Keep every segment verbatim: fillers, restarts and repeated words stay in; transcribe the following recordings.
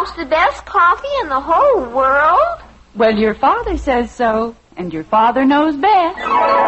house the best coffee in the whole world? Well, your father says so, and your father knows best.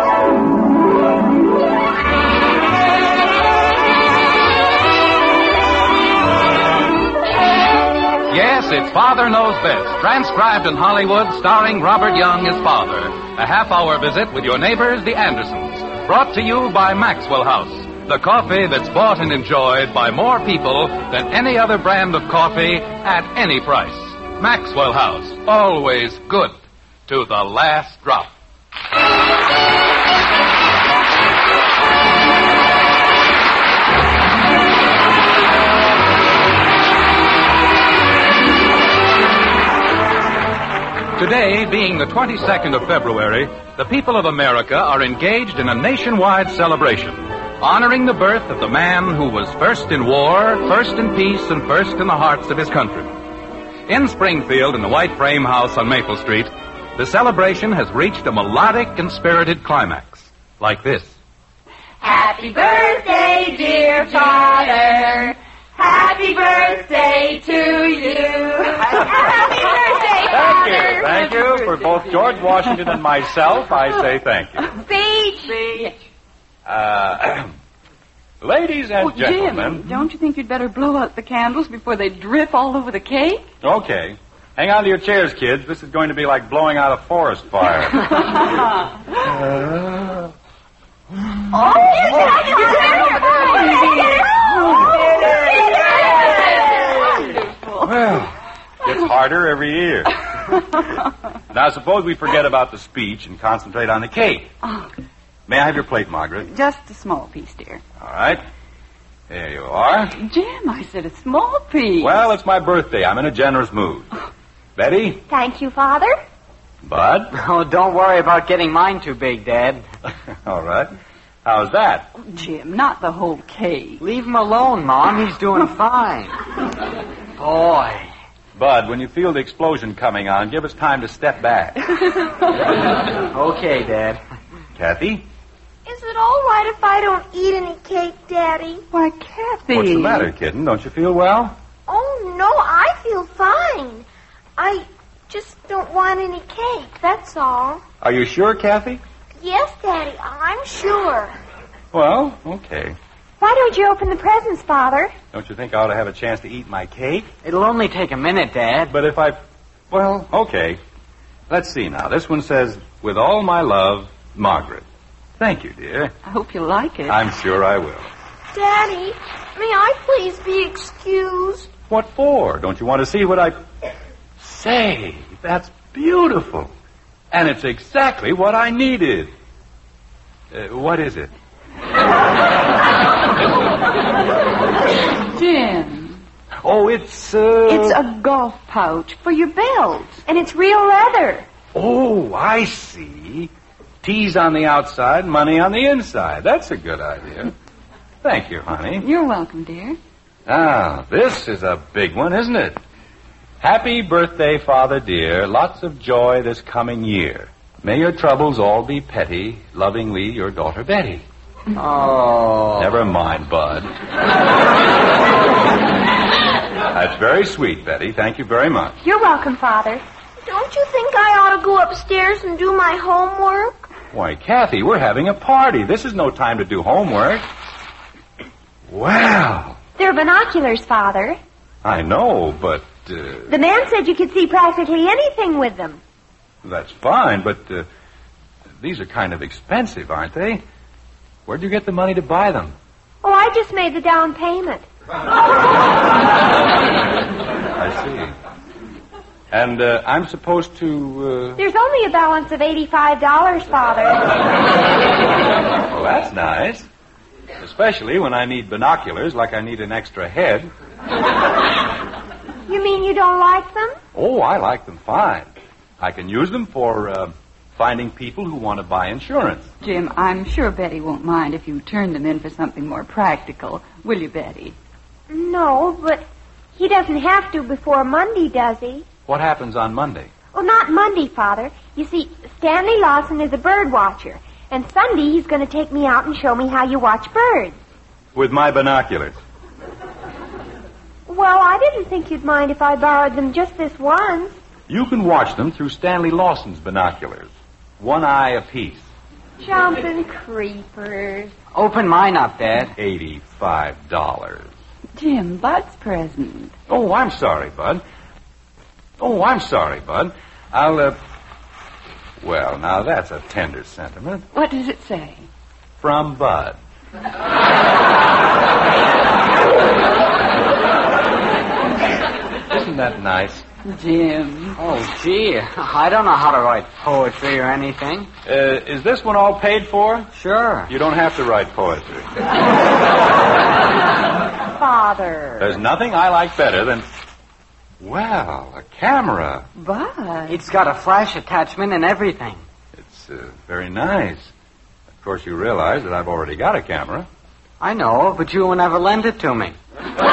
Yes, it's Father Knows Best, transcribed in Hollywood, starring Robert Young as Father. A half-hour visit with your neighbors, the Andersons. Brought to you by Maxwell House, the coffee that's bought and enjoyed by more people than any other brand of coffee at any price. Maxwell House, always good to the last drop. Today, being the twenty-second of February, the people of America are engaged in a nationwide celebration, honoring the birth of the man who was first in war, first in peace, and first in the hearts of his country. In Springfield, in the White Frame House on Maple Street, the celebration has reached a melodic and spirited climax, like this. Happy birthday, dear Father. Happy birthday to you. Happy birthday, Father. Thank you. Thank you. For both George Washington and myself, I say thank you. Speech. Speech. Uh, ladies and Oh, gentlemen. Jim, don't you think you'd better blow out the candles before they drip all over the cake? Okay. Hang on to your chairs, kids. This is going to be like blowing out a forest fire. uh, Oh, Well, gets harder every year. Now, suppose we forget about the speech and concentrate on the cake. Oh, May I have your plate, Margaret? just a small piece, dear. All right. There you are. Jim, I said a small piece. Well, it's my birthday. I'm in a generous mood. Betty? Thank you, Father. Bud? Oh, don't worry about getting mine too big, Dad. All right. How's that? Jim, not the whole cake. Leave him alone, Mom. He's doing fine. Boy. Bud, when you feel the explosion coming on, give us time to step back. Okay, Dad. Kathy? Is it all right if I don't eat any cake, Daddy? Why, Kathy. What's the matter, kitten? Don't you feel well? Oh, no, I feel fine. I just don't want any cake, that's all. Are you sure, Kathy? Yes, Daddy, I'm sure. Well, okay. Why don't you open the presents, Father? Don't you think I ought to have a chance to eat my cake? It'll only take a minute, Dad. But if I... Well, okay. Let's see now. This one says, with all my love, Margaret. Thank you, dear. I hope you like it. I'm sure I will. Daddy, may I please be excused? What for? Don't you want to see what I... Say, that's beautiful. And it's exactly what I needed. Uh, what is it? Jim. Oh, it's, uh... It's a golf pouch for your belt. And it's real leather. Oh, I see. T's on the outside, money on the inside. That's a good idea. Thank you, honey. You're welcome, dear. Ah, this is a big one, isn't it? Happy birthday, Father dear. Lots of joy this coming year. May your troubles all be petty. Lovingly, your daughter Betty. Oh. Never mind, Bud. That's very sweet, Betty. Thank you very much. You're welcome, Father. Don't you think I ought to go upstairs and do my homework? Why, Kathy, we're having a party. This is no time to do homework. Well, They're binoculars, Father. I know, but... Uh, The man said you could see practically anything with them. that's fine, but uh, these are kind of expensive, aren't they? Where'd you get the money to buy them? Oh, I just made the down payment. I see. And uh, I'm supposed to... Uh... There's only a balance of eighty-five dollars, Father. Well, that's nice. Especially when I need binoculars like I need an extra head. You mean you don't like them? Oh, I like them fine. I can use them for uh, finding people who want to buy insurance. Jim, I'm sure Betty won't mind if you turn them in for something more practical. Will you, Betty? No, but he doesn't have to before Monday, does he? What happens on Monday? Oh, not Monday, Father. You see, Stanley Lawson is a bird watcher. And Sunday he's going to take me out and show me how you watch birds. With my binoculars. Well, I didn't think you'd mind if I borrowed them just this once. You can watch them through Stanley Lawson's binoculars. One eye apiece. Jumping creepers. Open mine up, Dad. Eighty-five dollars. Jim, Bud's present. Oh, I'm sorry, Bud. Oh, I'm sorry, Bud. I'll, uh... Well, now that's a tender sentiment. What does it say? From Bud. Isn't that nice? Jim. Oh, gee, I don't know how to write poetry or anything. Uh, is this one all paid for? Sure. You don't have to write poetry. Father. There's nothing I like better than... Well, a camera. Bud. It's got a flash attachment and everything. It's uh, very nice. Of course, you realize that I've already got a camera. I know, but you will never lend it to me.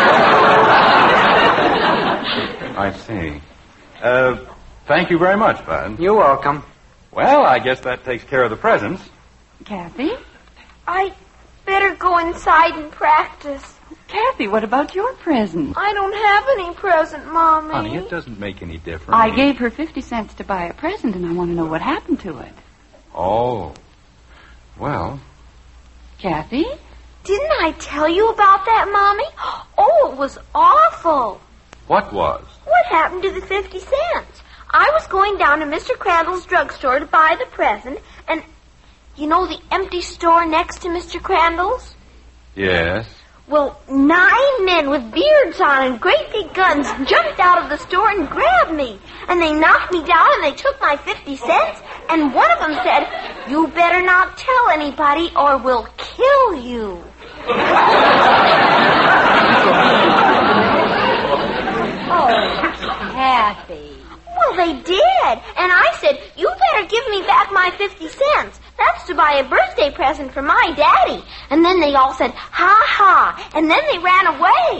I see. Uh, thank you very much, Bud. You're welcome. Well, I guess that takes care of the presents. Kathy? I better go inside and practice. Kathy, what about your present? I don't have any present, Mommy. Honey, it doesn't make any difference. I gave her fifty cents to buy a present, and I want to know what happened to it. Oh. Well. Kathy? Didn't I tell you about that, Mommy? Oh, it was awful. What was? What happened to the fifty cents? I was going down to Mister Crandall's drugstore to buy the present, and you know the empty store next to Mister Crandall's? Yes. Well, nine men with beards on and great big guns jumped out of the store and grabbed me. And they knocked me down and they took my fifty cents. And one of them said, "You better not tell anybody or we'll kill you." Oh, Kathy. Well, they did. And I said, "You better give me back my fifty cents. That's to buy a birthday present for my daddy." And then they all said, "Ha ha." And then they ran away.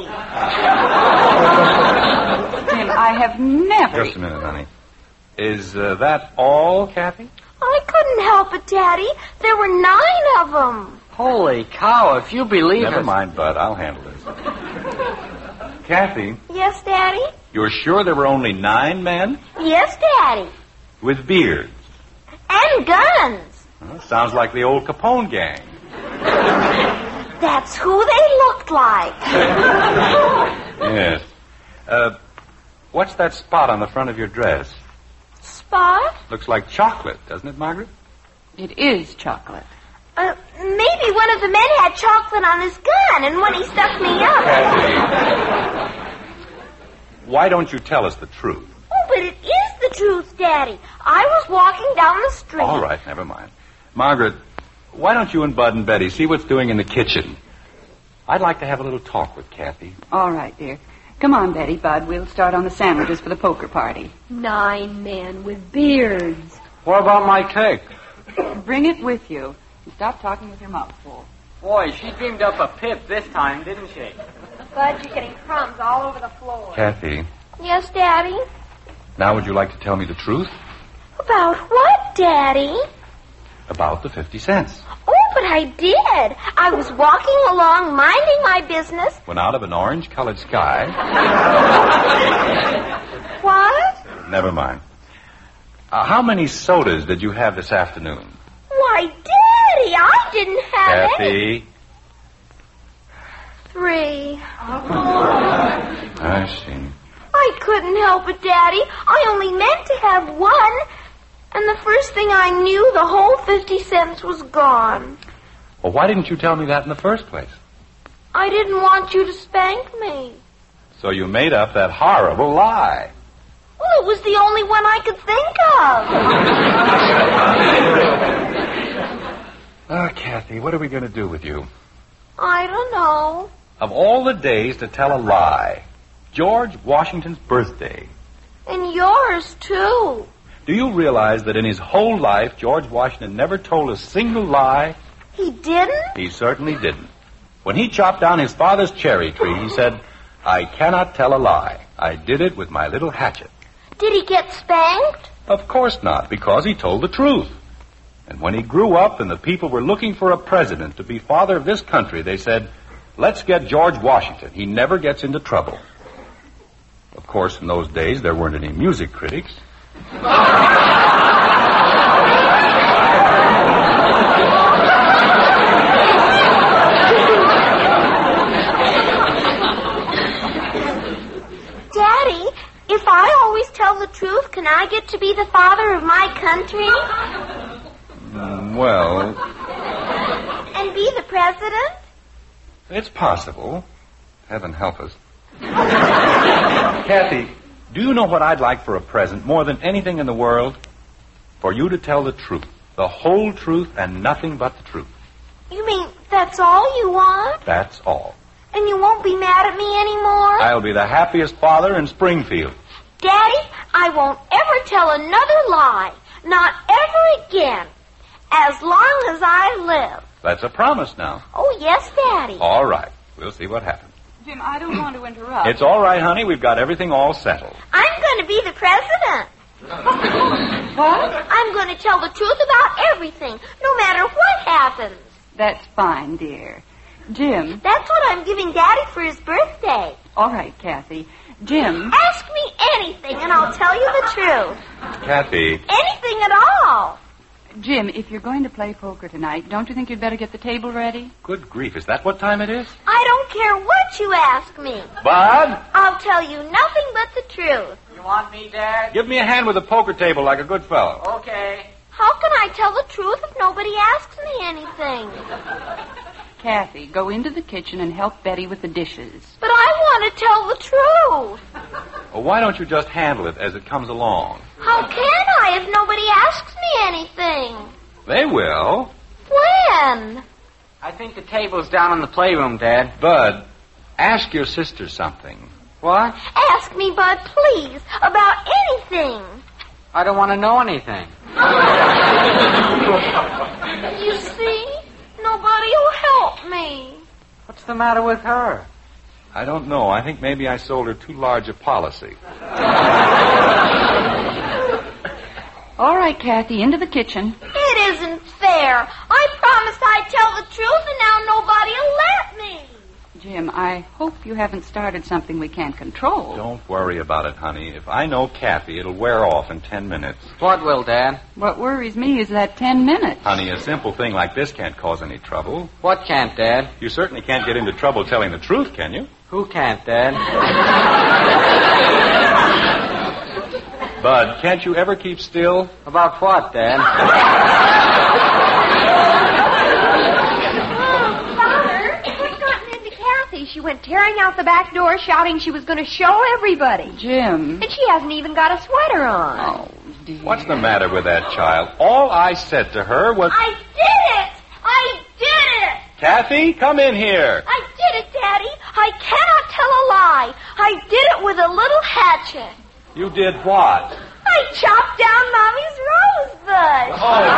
Jim, I have never... Just a minute, honey. Is uh, that all, Kathy? I couldn't help it, Daddy. There were nine of them. Holy cow, if you believe Never it. mind, Bud. I'll handle this. Kathy, Yes, Daddy? you're sure there were only nine men? Yes, Daddy. With beards? And guns. Well, sounds like the old Capone gang. That's who they looked like. Yes. Uh, what's that spot on the front of your dress? Spot? Looks like chocolate, doesn't it, Margaret? It is chocolate. Uh, maybe one of the men had chocolate on his gun, and when he stuck me up... Kathy, why don't you tell us the truth? Oh, but it is the truth, Daddy. I was walking down the street. All right, never mind. Margaret, why don't you and Bud and Betty see what's doing in the kitchen? I'd like to have a little talk with Kathy. All right, dear. Come on, Betty, Bud. We'll start on the sandwiches for the poker party. Nine men with beards. What about my cake? Bring it with you. And stop talking with your mouth full. Boy, she dreamed up a pip this time, didn't she? Bud, you're getting crumbs all over the floor. Kathy, Yes, Daddy? now would you like to tell me the truth About what, Daddy? about the fifty cents? Oh, but I did. I was walking along, minding my business. When out of an orange-colored sky... What? Never mind. Uh, how many sodas did you have this afternoon? Why, Daddy, I didn't have any. Kathy, Three. I see. I couldn't help it, Daddy. I only meant to have one. And the first thing I knew, the whole fifty cents was gone. Well, why didn't you tell me that in the first place? I didn't want you to spank me. So you made up that horrible lie. Well, it was the only one I could think of. Oh, Kathy, what are we going to do with you? I don't know. Of all the days to tell a lie, George Washington's birthday. And yours, too. Do you realize that in his whole life, George Washington never told a single lie? He didn't? He certainly didn't. When he chopped down his father's cherry tree, he said, "I cannot tell a lie. I did it with my little hatchet." Did he get spanked? Of course not, because he told the truth. And when he grew up and the people were looking for a president to be father of this country, they said, "Let's get George Washington. He never gets into trouble." Of course, in those days, there weren't any music critics. Daddy, if I always tell the truth, can I get to be the father of my country? Mm, well, And be the president? it's possible. Heaven help us. Kathy, do you know what I'd like for a present more than anything in the world? For you to tell the truth. The whole truth and nothing but the truth. You mean that's all you want? That's all. And you won't be mad at me anymore? I'll be the happiest father in Springfield. Daddy, I won't ever tell another lie. Not ever again. As long as I live. That's a promise now. Oh, yes, Daddy. All right. We'll see what happens. Jim, I don't want to interrupt. It's all right, honey. We've got everything all settled. I'm going to be the president. What? I'm going to tell the truth about everything, no matter what happens. That's fine, dear. Jim. That's what I'm giving Daddy for his birthday. All right, Kathy. Jim. Ask me anything, and I'll tell you the truth. Kathy. Anything at all. Jim, if you're going to play poker tonight, don't you think you'd better get the table ready? Good grief. Is that what time it is? I don't care what you ask me. Bud, I'll tell you nothing but the truth. You want me, Dad? give me a hand with the poker table like a good fellow. Okay. How can I tell the truth if nobody asks me anything? Kathy, go into the kitchen and help Betty with the dishes. But I want to tell the truth. Well, why don't you just handle it as it comes along? How can I if nobody asks me anything? They will. When? I think the table's down in the playroom, Dad. Bud, ask your sister something. What? Ask me, Bud, please, about anything. I don't want to know anything. You see, nobody will help me. What's the matter with her? I don't know. I think maybe I sold her too large a policy. All right, Kathy, into the kitchen. It isn't fair. I promised I'd tell the truth, and now nobody will let me. Jim, I hope you haven't started something we can't control. Don't worry about it, honey. If I know Kathy, it'll wear off in ten minutes. What will, Dad? What worries me is that ten minutes. Honey, a simple thing like this can't cause any trouble. What can't, Dad? You certainly can't get into trouble telling the truth, can you? Who can't, Dad? Bud, can't you ever keep still? About what, Dad? She went tearing out the back door shouting she was going to show everybody. Jim. And she hasn't even got a sweater on. Oh, dear. What's the matter with that child? All I said to her was... I did it! I did it! Kathy, come in here. I did it, Daddy. I cannot tell a lie. I did it with a little hatchet. You did what? I chopped down Mommy's rose bush. Oh.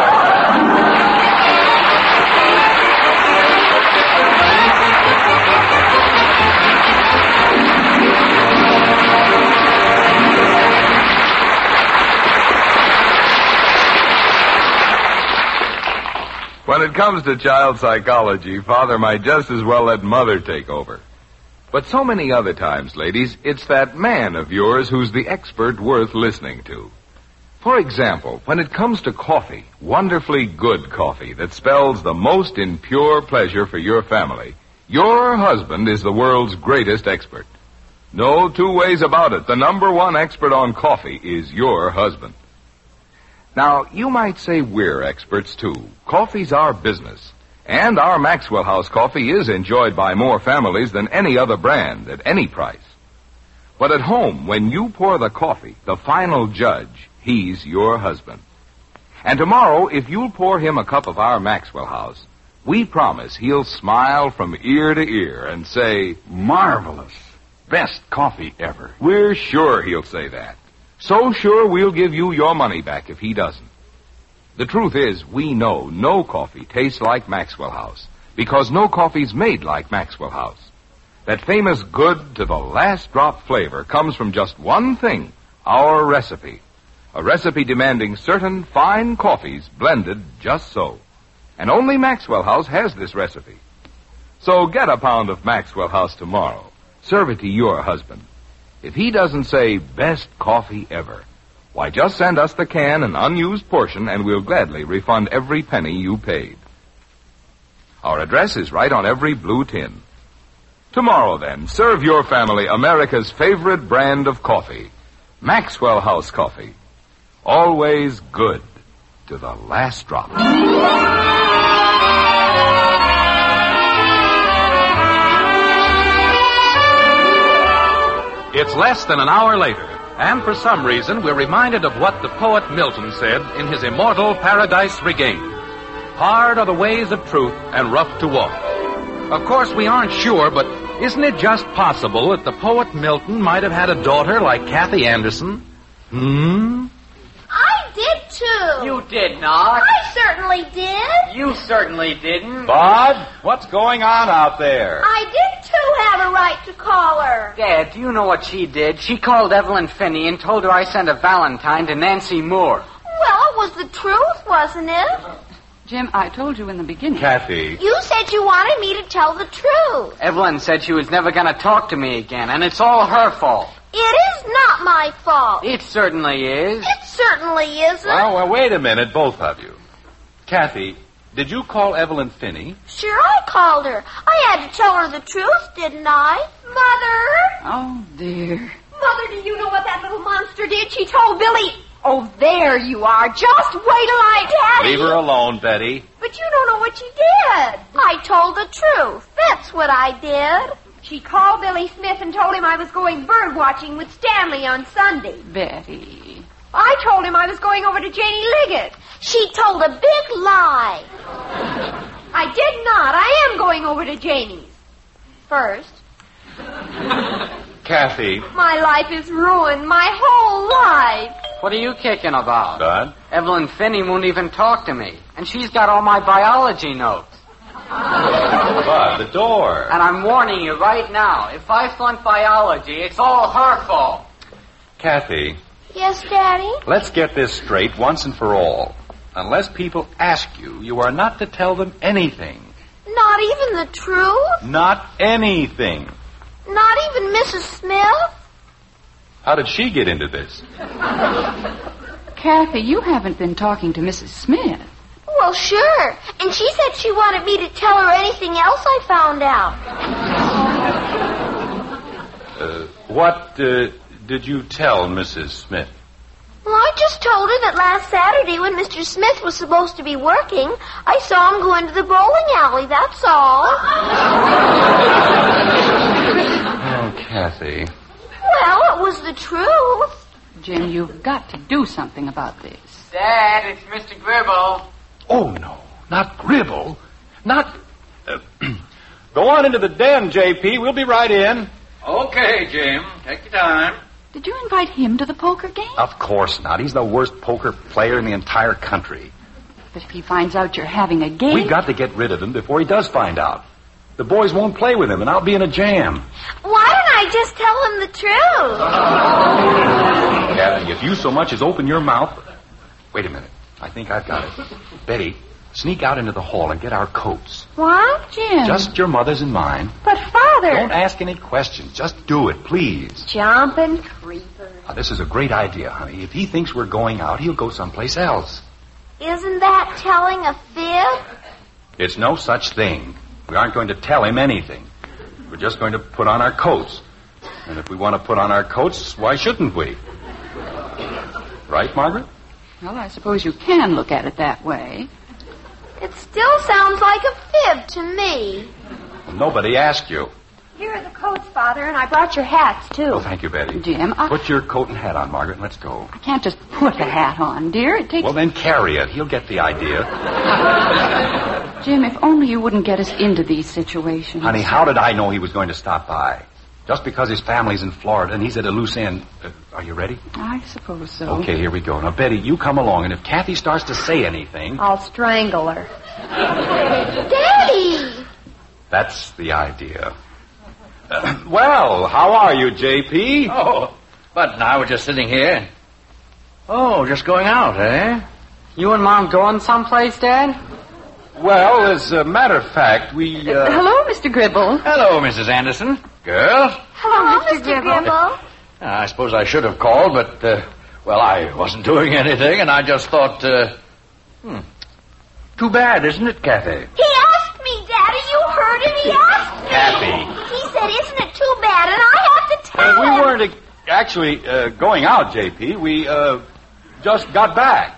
When it comes to child psychology, father might just as well let mother take over. But so many other times, ladies, it's that man of yours who's the expert worth listening to. For example, when it comes to coffee, wonderfully good coffee that spells the most in pure pleasure for your family, your husband is the world's greatest expert. No two ways about it. The number one expert on coffee is your husband. Now, you might say we're experts, too. Coffee's our business. And our Maxwell House coffee is enjoyed by more families than any other brand at any price. But at home, when you pour the coffee, the final judge, he's your husband. And tomorrow, if you'll pour him a cup of our Maxwell House, we promise he'll smile from ear to ear and say, "Marvelous. Best coffee ever." We're sure he'll say that. So sure we'll give you your money back if he doesn't. The truth is, we know no coffee tastes like Maxwell House, because no coffee's made like Maxwell House. That famous good to the last drop flavor comes from just one thing, our recipe. A recipe demanding certain fine coffees blended just so. And only Maxwell House has this recipe. So get a pound of Maxwell House tomorrow. Serve it to your husband. If he doesn't say best coffee ever, why, just send us the can and unused portion, and we'll gladly refund every penny you paid. Our address is right on every blue tin. Tomorrow, then, serve your family America's favorite brand of coffee, Maxwell House Coffee. Always good to the last drop. It's less than an hour later, and for some reason we're reminded of what the poet Milton said in his immortal Paradise Regained. Hard are the ways of truth and rough to walk. Of course, we aren't sure, but isn't it just possible that the poet Milton might have had a daughter like Kathy Anderson? Hmm? I did, too. You did not. I certainly did. You certainly didn't. Bud, what's going on out there? I did, too, have a right to call her. Dad, do you know what she did? She called Evelyn Finney and told her I sent a Valentine to Nancy Moore. Well, it was the truth, wasn't it? Jim, I told you in the beginning. Kathy. You said you wanted me to tell the truth. Evelyn said she was never going to talk to me again, and it's all her fault. It is not my fault. It certainly is. It certainly isn't. Well, well, wait a minute, both of you. Kathy, did you call Evelyn Finney? Sure, I called her. I had to tell her the truth, didn't I? Mother! Oh, dear. Mother, do you know what that little monster did? She told Billy... Oh, there you are. Just wait till I... Daddy! Leave her alone, Betty. But you don't know what she did. I told the truth. That's what I did. She called Billy Smith and told him I was going bird watching with Stanley on Sunday. Betty. I told him I was going over to Janie Liggett. She told a big lie. I did not. I am going over to Janie's. First. Kathy. My life is ruined. My whole life. What are you kicking about? Bud? Evelyn Finney won't even talk to me, and she's got all my biology notes. Bud, the door. And I'm warning you right now, if I flunk biology, it's all her fault. Kathy, Yes, Daddy? let's get this straight once and for all. Unless people ask you, you are not to tell them anything. Not even the truth? Not anything. Not even Missus Smith? How did she get into this? Kathy, you haven't been talking to Missus Smith. Well, sure. And she said she wanted me to tell her anything else I found out. Uh, what uh, did you tell Missus Smith? Well, I just told her that last Saturday when Mister Smith was supposed to be working, I saw him go into the bowling alley, that's all. Oh, Kathy. Well, it was the truth. Jim, you've got to do something about this. Dad, it's Mister Gribble. Oh, no. Not Gribble. Not... Uh, go on into the den, J P. We'll be right in. Okay, Jim. Take your time. Did you invite him to the poker game? Of course not. He's the worst poker player in the entire country. But if he finds out you're having a game... We've got to get rid of him before he does find out. The boys won't play with him, and I'll be in a jam. Why don't I just tell him the truth? Kathy, if you so much as open your mouth... Wait a minute. I think I've got it. Betty, sneak out into the hall and get our coats. What? Jim. Just your mother's and mine. But, Father... Don't ask any questions. Just do it, please. Jumping creeper. Now, this is a great idea, honey. If he thinks we're going out, he'll go someplace else. Isn't that telling a fib? It's no such thing. We aren't going to tell him anything. We're just going to put on our coats. And if we want to put on our coats, why shouldn't we? Right, Margaret? Well, I suppose you can look at it that way. It still sounds like a fib to me. Well, nobody asked you. Here are the coats, Father, and I brought your hats, too. Oh, thank you, Betty. Jim, I... Put your coat and hat on, Margaret, and let's go. I can't just put the hat on, dear. It takes... Well, then carry it. He'll get the idea. Jim, if only you wouldn't get us into these situations. Honey, how did I know he was going to stop by? Just because his family's in Florida and he's at a loose end. Uh, are you ready? I suppose so. Okay, here we go. Now, Betty, you come along, and if Kathy starts to say anything... I'll strangle her. Daddy! That's the idea. Uh, well, how are you, J P? Oh, but I was just sitting here. Oh, just going out, eh? You and Mom going someplace, Dad? Well, as a matter of fact, we... Uh... Hello, Mister Gribble. Hello, Missus Anderson. Girls. Hello, Mister Gribble. I suppose I should have called, but, uh, well, I wasn't doing anything, and I just thought, uh, hmm, too bad, isn't it, Kathy? He asked me, Daddy. You heard him. He asked me. Kathy. He said, isn't it too bad? And I have to tell Uh, we him. weren't uh, actually uh, going out, J P. We uh, just got back.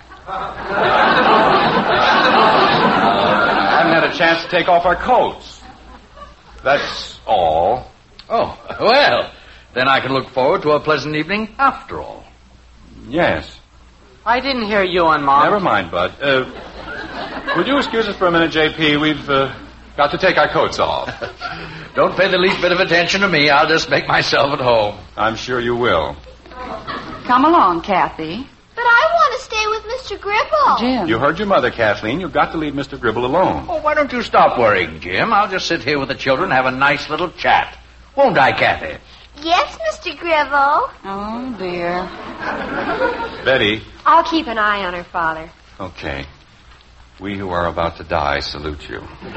Hadn't had a chance to take off our coats. That's all. Oh, well, then I can look forward to a pleasant evening after all. Yes. I didn't hear you and Mom. Never mind, Bud. Uh, would you excuse us for a minute, J P? We've uh, got to take our coats off. Don't pay the least bit of attention to me. I'll just make myself at home. I'm sure you will. Come along, Kathy. But I want to stay with Mister Gribble. Jim. You heard your mother, Kathleen. You've got to leave Mister Gribble alone. Oh, why don't you stop worrying, Jim? I'll just sit here with the children and have a nice little chat. Won't I, Kathy? Yes, Mister Gribble. Oh, dear. Betty. I'll keep an eye on her, Father. Okay. We who are about to die salute you. What?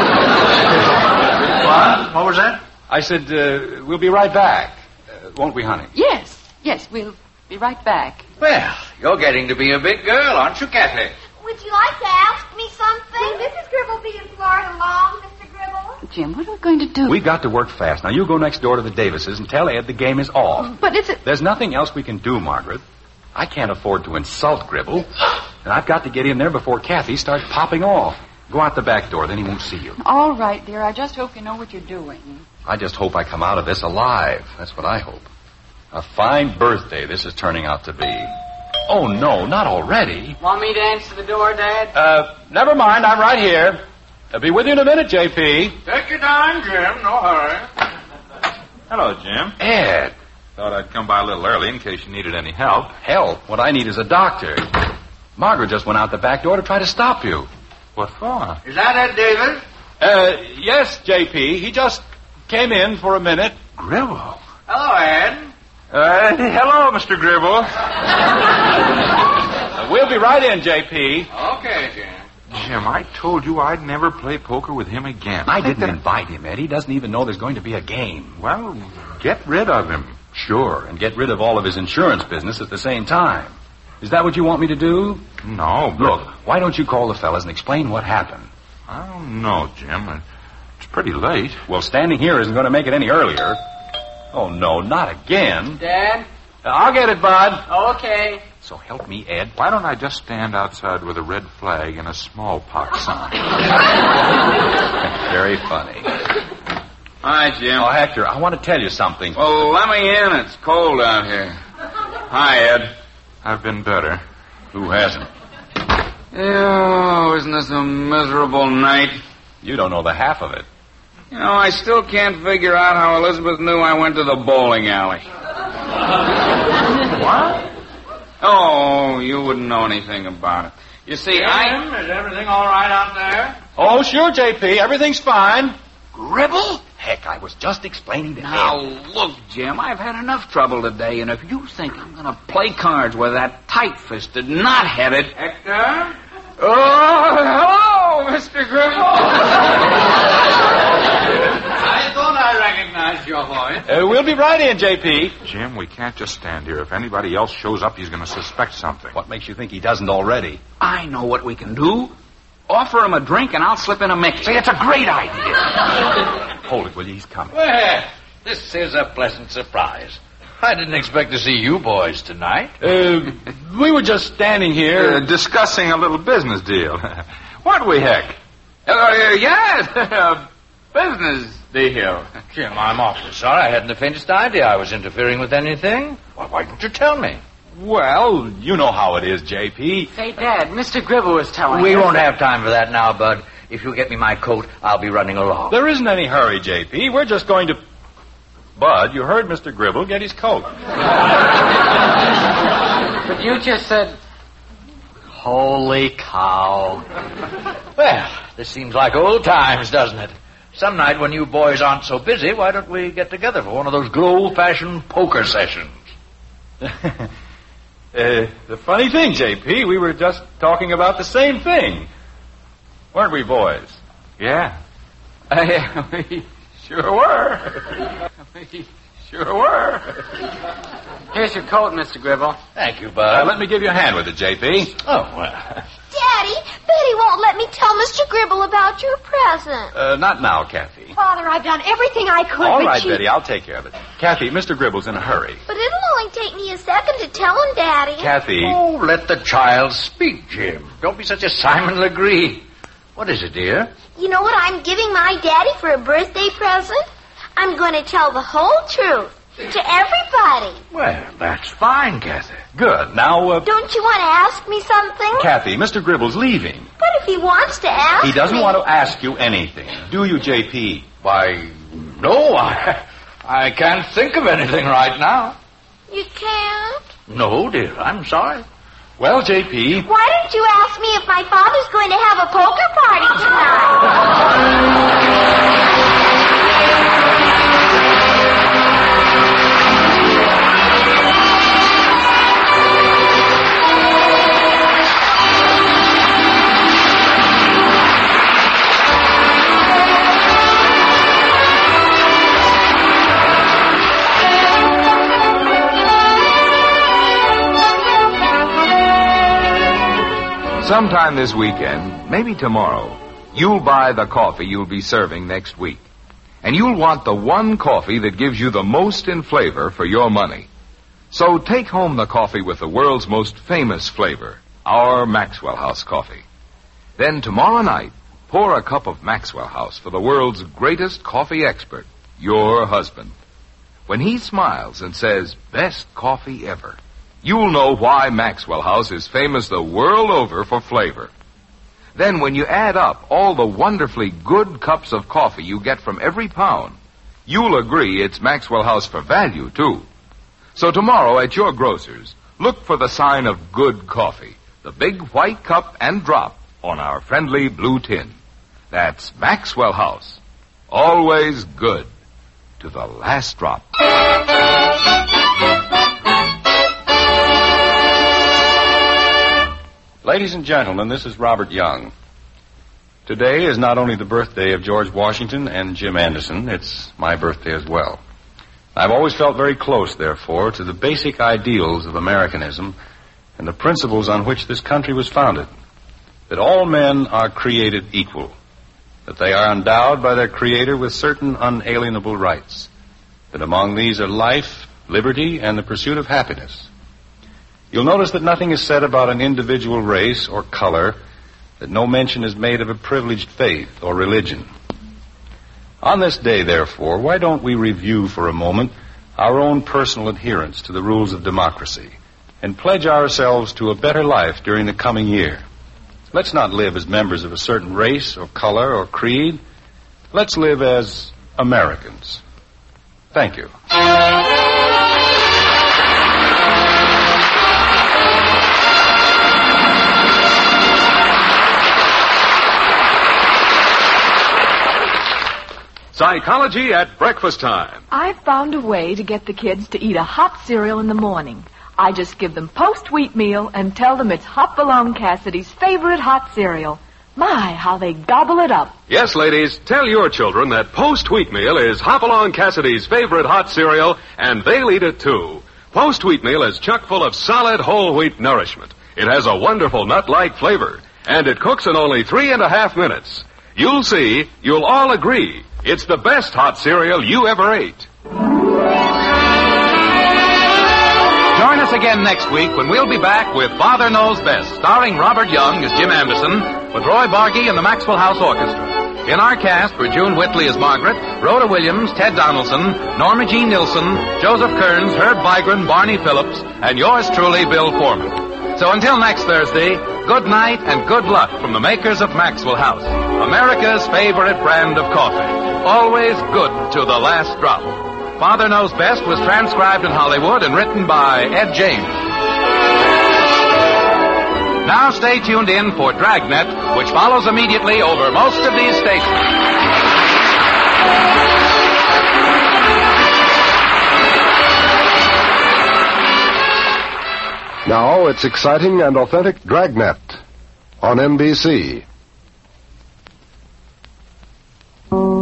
What was that? I said, uh, we'll be right back. Uh, won't we, honey? Yes, yes, we'll be right back. Well, you're getting to be a big girl, aren't you, Kathy? Would you like to ask me something? Will Missus Gribble be in Florida long, Mister Gribble? Jim, what are we going to do? We've got to work fast. Now, you go next door to the Davises and tell Ed the game is off. But it's a... There's nothing else we can do, Margaret. I can't afford to insult Gribble. And I've got to get in there before Kathy starts popping off. Go out the back door, then he won't see you. All right, dear. I just hope you know what you're doing. I just hope I come out of this alive. That's what I hope. A fine birthday this is turning out to be. Oh, no, not already. Want me to answer the door, Dad? Uh, never mind. I'm right here. I'll be with you in a minute, J P. Take your time, Jim. No hurry. Hello, Jim. Ed. Thought I'd come by a little early in case you needed any help. Help? What I need is a doctor. Margaret just went out the back door to try to stop you. What for? Is that Ed Davis? Uh, yes, J P. He just came in for a minute. Gribble. Hello, Ed. Uh, hello, Mister Gribble. Uh, we'll be right in, J P. Okay, Jim. Jim, I told you I'd never play poker with him again. I didn't invite him, Ed. He doesn't even know there's going to be a game. Well, get rid of him. Sure, and get rid of all of his insurance business at the same time. Is that what you want me to do? No, but... Look, why don't you call the fellas and explain what happened? I don't know, Jim. It's pretty late. Well, standing here isn't going to make it any earlier. Oh, no, not again. Dad? Uh, I'll get it, Bud. Okay. So help me, Ed. Why don't I just stand outside with a red flag and a smallpox sign? Very funny. Hi, Jim. Oh, Hector, I want to tell you something. Oh, let me in. It's cold out here. Hi, Ed. I've been better. Who hasn't? Oh, isn't this a miserable night? You don't know the half of it. You know, I still can't figure out how Elizabeth knew I went to the bowling alley. What? Oh, you wouldn't know anything about it. You see, Jim, I... is everything all right out there? Oh, sure, J P. Everything's fine. Gribble? Heck, I was just explaining to Now, Ed. look, Jim, I've had enough trouble today, and if you think I'm going to play cards with that tight-fisted, knot-headed... Hector? Oh, hello, Mister Gribble. I thought I recognized your voice. Uh, we'll be right in, J P. Jim, we can't just stand here. If anybody else shows up, he's going to suspect something. What makes you think he doesn't already? I know what we can do. Offer him a drink, and I'll slip in a mix. Say, it's a great idea. Hold it, will you? He's coming. Well, this is a pleasant surprise. I didn't expect to see you boys tonight. Uh, we were just standing here. Uh, discussing a little business deal. What we heck? Uh, uh, yes, business deal. Jim, I'm awfully sorry. I hadn't the faintest idea I was interfering with anything. Why, why didn't you tell me? Well, you know how it is, J P. Say, Dad, Mister Gribble was telling We us- won't have time for that now, Bud. If you get me my coat, I'll be running along. There isn't any hurry, J P. We're just going to... Bud, you heard Mister Gribble get his coat. But you just said... Holy cow. Well, this seems like old times, doesn't it? Some night when you boys aren't so busy, why don't we get together for one of those good old-fashioned poker sessions? uh, the funny thing, J P, we were just talking about the same thing. Weren't we, boys? Yeah. we sure were. we Sure were. Here's your coat, Mister Gribble. Thank you, Uh, Bud. let me give you a hand with it, J P. Oh, well. Daddy, Betty won't let me tell Mister Gribble about your present. Uh, not now, Kathy. Father, I've done everything I could, All but right, she... Betty, I'll take care of it. Kathy, Mister Gribble's in a hurry. But it'll only take me a second to tell him, Daddy. Kathy. Oh, let the child speak, Jim. Don't be such a Simon Legree. What is it, dear? You know what I'm giving my daddy for a birthday present? I'm going to tell the whole truth to everybody. Well, that's fine, Kathy. Good. Now, uh, Don't you want to ask me something? Kathy, Mister Gribble's leaving. But if he wants to ask He doesn't me... want to ask you anything. Do you, J P? Why, no, I, I can't think of anything right now. You can't? No, dear, I'm sorry. Well, J P... Why don't you ask me if my father's going to have a poker party Sometime this weekend, maybe tomorrow, you'll buy the coffee you'll be serving next week. And you'll want the one coffee that gives you the most in flavor for your money. So take home the coffee with the world's most famous flavor, our Maxwell House coffee. Then tomorrow night, pour a cup of Maxwell House for the world's greatest coffee expert, your husband. When he smiles and says, best coffee ever, you'll know why Maxwell House is famous the world over for flavor. Then when you add up all the wonderfully good cups of coffee you get from every pound, you'll agree it's Maxwell House for value, too. So tomorrow at your grocer's, look for the sign of good coffee, the big white cup and drop on our friendly blue tin. That's Maxwell House. Always good to the last drop. Ladies and gentlemen, this is Robert Young. Today is not only the birthday of George Washington and Jim Anderson, it's my birthday as well. I've always felt very close, therefore, to the basic ideals of Americanism and the principles on which this country was founded. That all men are created equal. That they are endowed by their Creator with certain unalienable rights. That among these are life, liberty, and the pursuit of happiness. You'll notice that nothing is said about an individual race or color, that no mention is made of a privileged faith or religion. On this day, therefore, why don't we review for a moment our own personal adherence to the rules of democracy and pledge ourselves to a better life during the coming year? Let's not live as members of a certain race or color or creed. Let's live as Americans. Thank you. Psychology at breakfast time. I've found a way to get the kids to eat a hot cereal in the morning. I just give them post-wheat meal and tell them it's Hopalong Cassidy's favorite hot cereal. My, how they gobble it up. Yes, ladies, tell your children that post-wheat meal is Hopalong Cassidy's favorite hot cereal, and they'll eat it too. Post-wheat meal is chock full of solid whole wheat nourishment. It has a wonderful nut-like flavor, and it cooks in only three and a half minutes. You'll see, you'll all agree, it's the best hot cereal you ever ate. Join us again next week when we'll be back with Father Knows Best, starring Robert Young as Jim Anderson, with Roy Bargy and the Maxwell House Orchestra. In our cast were June Whitley as Margaret, Rhoda Williams, Ted Donaldson, Norma Jean Nilsson, Joseph Kearns, Herb Vigran, Barney Phillips, and yours truly, Bill Foreman. So until next Thursday, good night and good luck from the makers of Maxwell House, America's favorite brand of coffee. Always good to the last drop. Father Knows Best was transcribed in Hollywood and written by Ed James. Now stay tuned in for Dragnet, which follows immediately over most of these stations. Now it's exciting and authentic Dragnet on N B C.